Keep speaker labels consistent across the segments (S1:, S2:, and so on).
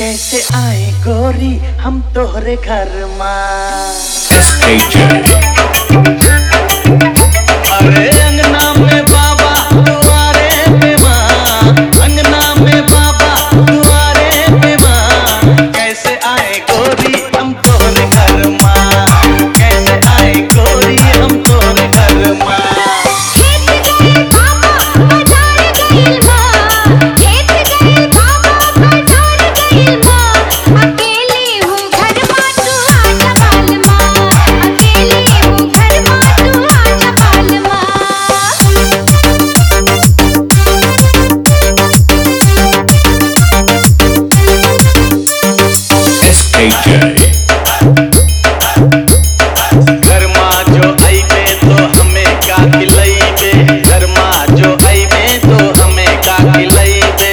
S1: कैसे आए गोरी हम तोहरे घर माँ। अरे अंगना में बाबा दुआरे पे माँ, अंगना में बाबा दुआरे पे माँ। कैसे आए गोरी हम तोहरे घर माँ, कैसे आए गोरी हम तोहरे घर माँ। घर माँ जो आईबे तो हमें का खिलाइबे, घर माँ जो आईबे तो हमें का खिलाइबे।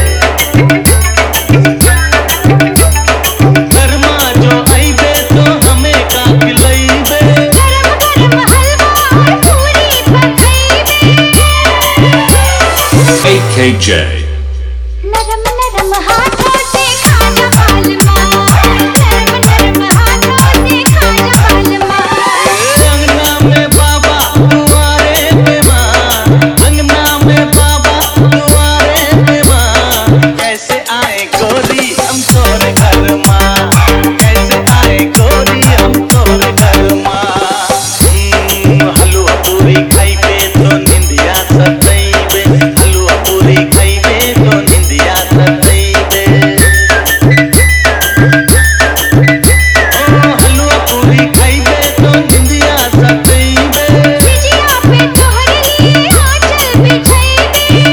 S1: घर माँ जो आईबे तो हमें का खिलाइबे।
S2: गरम गरम हलवा और पूरी पकाइबे।
S3: AKJ
S2: नरम नरम हाथों से खाना पालमा, नरम नरम हाथों से खाना पालमा।
S1: अंगना में बाबा दुआरे पे माँ, अंगना में बाबा दुआरे पे माँ। कैसे आए गोरी हम तोरे घर माँ, कैसे आए गोरी हम तोरे घर माँ। हलवा पूरी खाइबे तो निंदिया सतइबे, हलवा पूरी खाइबे तो निंदिया सतइबे। हलवा पूरी खाइबे तो निंदिया सतइबे।
S2: बिजिया पे तोहरे लिए आंचल बिछाइबे।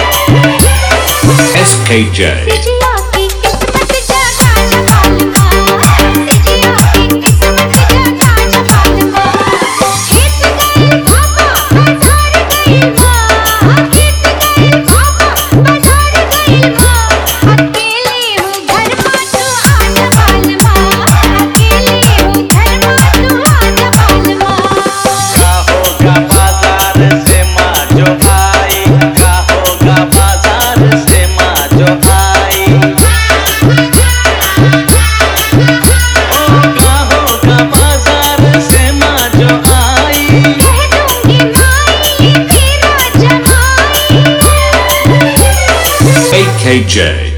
S3: SKJ
S2: बिजिया की किस्मत जगा पालमा, बिजिया की किस्मत जगा पालमा। खेत गए बाबा बाजार गए माँ, खेत गए बाबा बाजार गए माँ। अकेले हूँ घर माँ तू आजा पालमा, अकेले हूँ घर माँ तू आजा पालमा।
S1: का होगा बाजार से माँ जो आई, का होगा बाजार से माँ जो आई। का होगा बाजार से माँ जो आई।
S2: कह दूंगी माई तेरा जमाई।
S3: AKJ